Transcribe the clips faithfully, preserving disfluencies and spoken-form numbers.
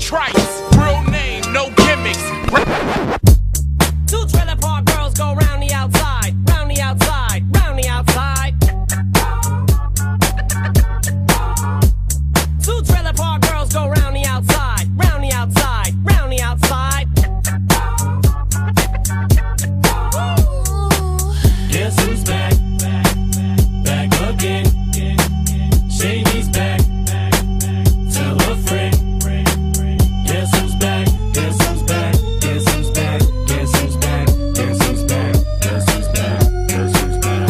Trice, real name, no gimmicks. Two trailer park girls go round the outside, round the outside, round the outside. Two trailer park girls go round the outside, round the outside, round the outside. Guess who's back? Back, back again. Shady's back. Tell a friend. Guess who's back? Guess who's back? Guess who's back? Guess who's back? Guess who's back? Guess who's back? Guess who's back?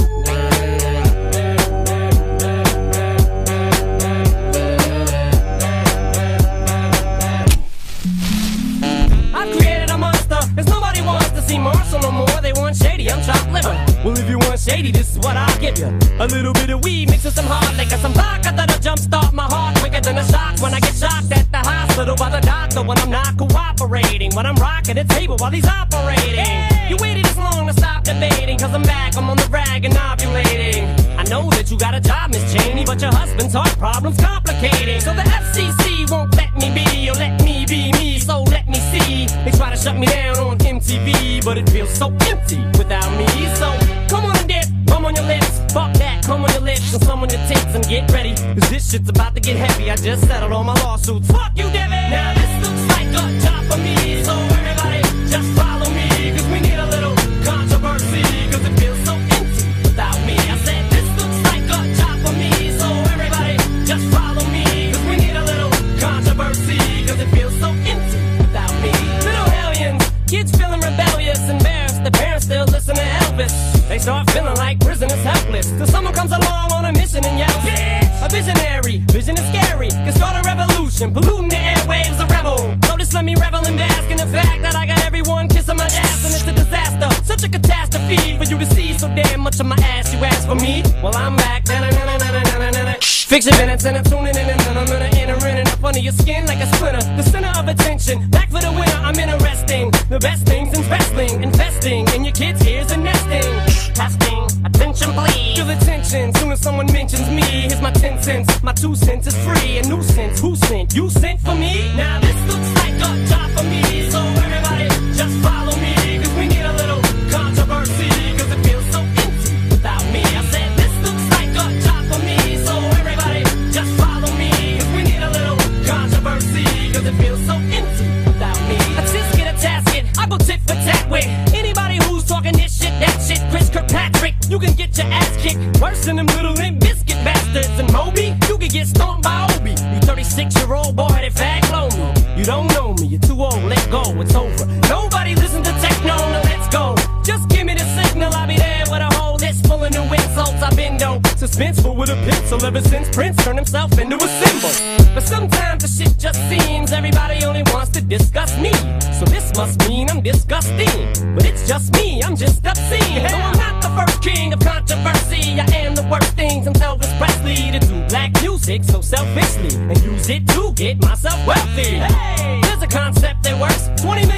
I've created a monster, cause nobody wants to see Marshall no more. They want Shady, I'm chopped liver. Well, if you want Shady, this is what I'll give you. A little bit of weed mixed with some hard liquor, some vodka that'll jumpstart my heart quicker than a shock when I get shocked at the hospital by the doctor when I'm not cooperating. When I'm rocking the table while he's operating. Hey! You waited this long to stop debating, cause I'm back, I'm on the rag and ovulating. I know that you got a job, Miss Cheney, but your husband's heart problem's complicating. So the F C C won't let me be, or let me be me, so let me see. They try to shut me down on M T V, but it feels so empty without me. So come on and dip, bum on your lips, fuck that, come on your lips, and some on your tits, and get ready, cause this shit's about to get heavy. I just settled all my lawsuits, fuck you, Debbie. Now this looks like a job for me, so everybody just follow me, cause we need a little controversy, cause it feels so empty without me. I said this looks like a job for me, so everybody just follow me, cause we need a little controversy, cause it feels so empty without me. Little hellions, kids feeling rebellious, embarrassed, the parents still listen to Elvis. They start feeling like prisoners helpless, till someone comes along on a mission and yells, bitch! A visionary, vision is scary, can start a revolution, polluting the airwaves, a rebel. So just let me revel and bask in the fact that I got everyone kissing my ass, and it's a disaster, such a catastrophe for you to see so damn much of my ass. You ask for me, well I'm back. Fix your minutes and I'm tuning in, and then I'm gonna enter in and up under your skin like a splinter. The center of attention, back for the winner. I'm interesting, the best things in wrestling, investing in your kids' ears and nesting. Testing, attention please. Feel the tension, soon as someone mentions me. Here's my ten cents, my two cents is free. A nuisance, who sent? You sent for me? Now this looks like a job for me, so everybody just follow me, cause we need a little controversy, cause it feels so empty without me. I said this looks like a job for me, so everybody just follow me, cause we need a little controversy, cause it feels so empty without me. I just get a tasket, I go tit for tat with anybody who's talking this shit, that shit. Chris Kirkpatrick, you can get your ass kicked worse than them little Limp Biscuit bastards. And Moby, you can get stomped by Obi. You thirty-six year old boy that fag blow me. You don't know me, you're too old, let go, it's over. Nobody listen to techno, no let's go. Just give me the signal, I'll be there with a whole list full of new insults. I've been dope, suspenseful with a pencil ever since Prince turned himself into a symbol. But sometimes the shit just seems everybody only wants to discuss me. So this must mean I'm disgusting, but it's just me, I'm just obscene. Though I'm not the first king of controversy, I am the worst things I'm Elvis Presley to do black music so selfishly and use it to get myself wealthy. Hey, there's a concept that works. twenty